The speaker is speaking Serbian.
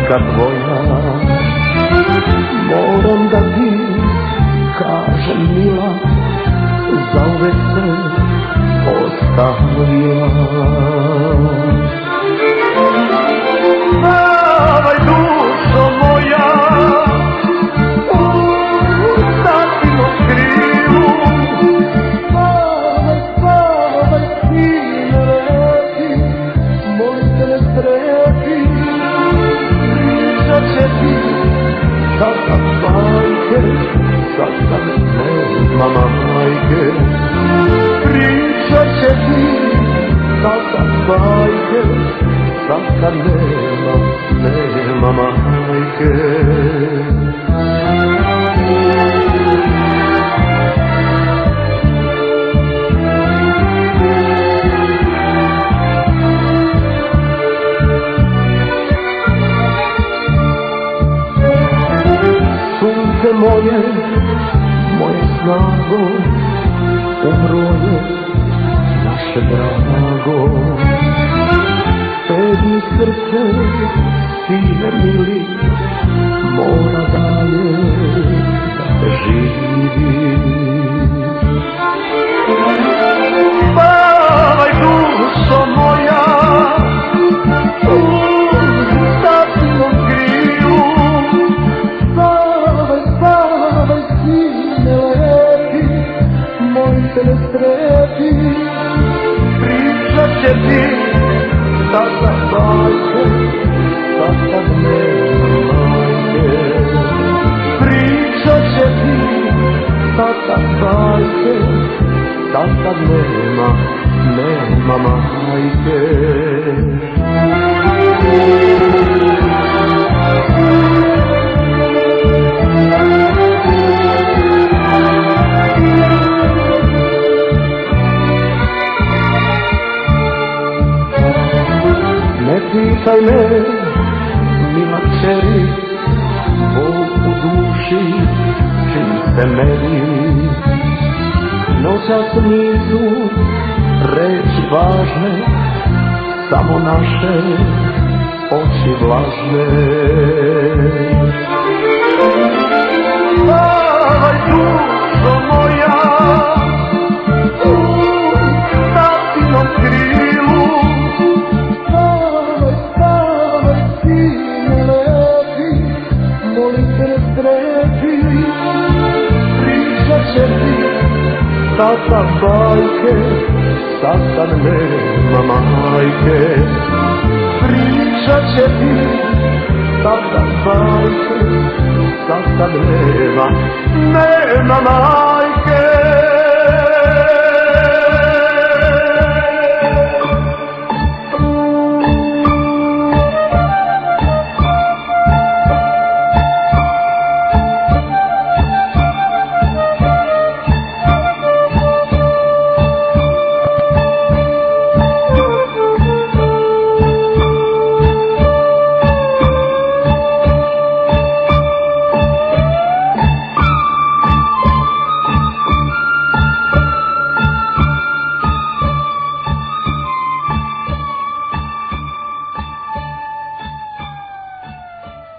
majka tvoja. Moram da ti kažem mila, zauvek se ostavila. Spavaj dušo moja u tatinom krilu, spavaj, spavaj sine lepi, molim te ne strepi, pričat će ti tata bajke, sad kad nema majke. Pričat će ti tata bajke, sad kad nema majke. Sunce moje, moje snago, umro je naše drago. Tebi srce, sine mili, mora dalje da se živi. Spavaj dušo moja u tatinom krilu, spavaj, spavaj sine lepi, molim te ne strepi, pričat će ti tata bajke, sad kad nema majke. Pričat će ti tata bajke, sad kad nema majke. Ne pitaj me, mila kćeri, Bog u duši čim se meri. Noćas nisu reči važne, samo naše oči vlažne. Spavaj dušo moja u tatinom krilu, spavaj, spavaj sine lepi, molim te ne strepi, pričat će ti tata bajke, sad kad nema majke. Pričat će ti tata bajke, sad kad nema majke.